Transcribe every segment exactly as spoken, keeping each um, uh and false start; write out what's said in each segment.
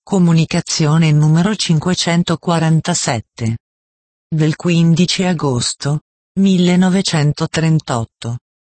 Comunicazione numero cinquecentoquarantasette. Del quindici agosto millenovecentotrentotto.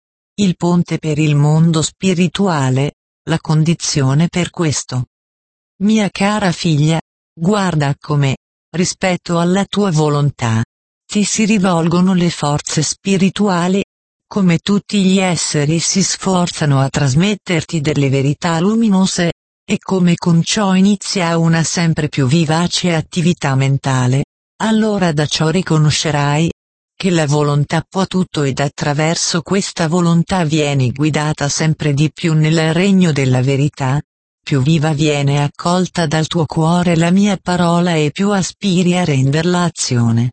Il ponte per il mondo spirituale, la condizione per questo. Mia cara figlia, guarda come, rispetto alla tua volontà, ti si rivolgono le forze spirituali, come tutti gli esseri si sforzano a trasmetterti delle verità luminose, e come con ciò inizia una sempre più vivace attività mentale, allora da ciò riconoscerai che la volontà può tutto ed attraverso questa volontà vieni guidata sempre di più nel regno della verità, più viva viene accolta dal tuo cuore la mia parola e più aspiri a renderla azione.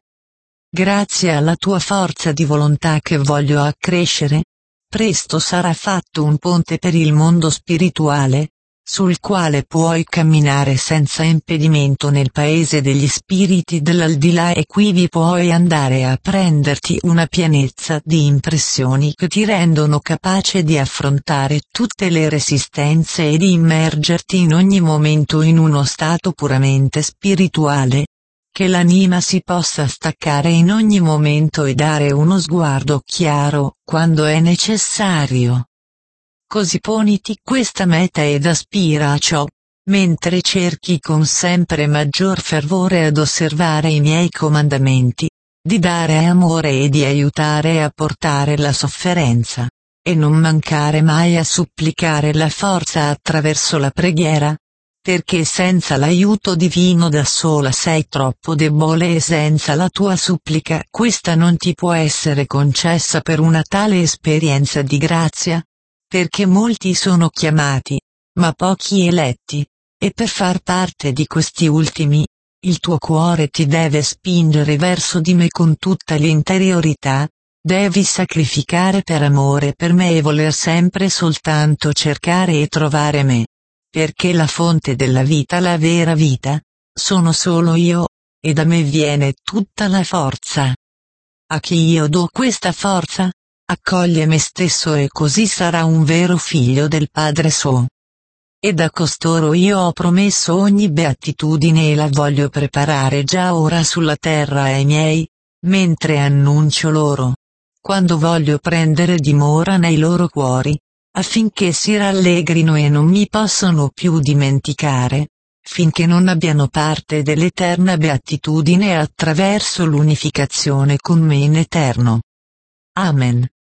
Grazie alla tua forza di volontà che voglio accrescere, presto sarà fatto un ponte per il mondo spirituale, sul quale puoi camminare senza impedimento nel paese degli spiriti dell'aldilà e qui vi puoi andare a prenderti una pienezza di impressioni che ti rendono capace di affrontare tutte le resistenze e di immergerti in ogni momento in uno stato puramente spirituale, che l'anima si possa staccare in ogni momento e dare uno sguardo chiaro quando è necessario. Così poniti questa meta ed aspira a ciò, mentre cerchi con sempre maggior fervore ad osservare i miei comandamenti, di dare amore e di aiutare a portare la sofferenza, e non mancare mai a supplicare la forza attraverso la preghiera, perché senza l'aiuto divino da sola sei troppo debole e senza la tua supplica questa non ti può essere concessa per una tale esperienza di grazia, perché molti sono chiamati, ma pochi eletti, e per far parte di questi ultimi, il tuo cuore ti deve spingere verso di me con tutta l'interiorità, devi sacrificare per amore per me e voler sempre soltanto cercare e trovare me, perché la fonte della vita, la vera vita, sono solo io, e da me viene tutta la forza. A chi io do questa forza? Accoglie me stesso e così sarà un vero figlio del Padre suo. Ed a costoro io ho promesso ogni beatitudine e la voglio preparare già ora sulla terra ai miei, mentre annuncio loro, quando voglio prendere dimora nei loro cuori, affinché si rallegrino e non mi possano più dimenticare, finché non abbiano parte dell'eterna beatitudine attraverso l'unificazione con me in eterno. Amen.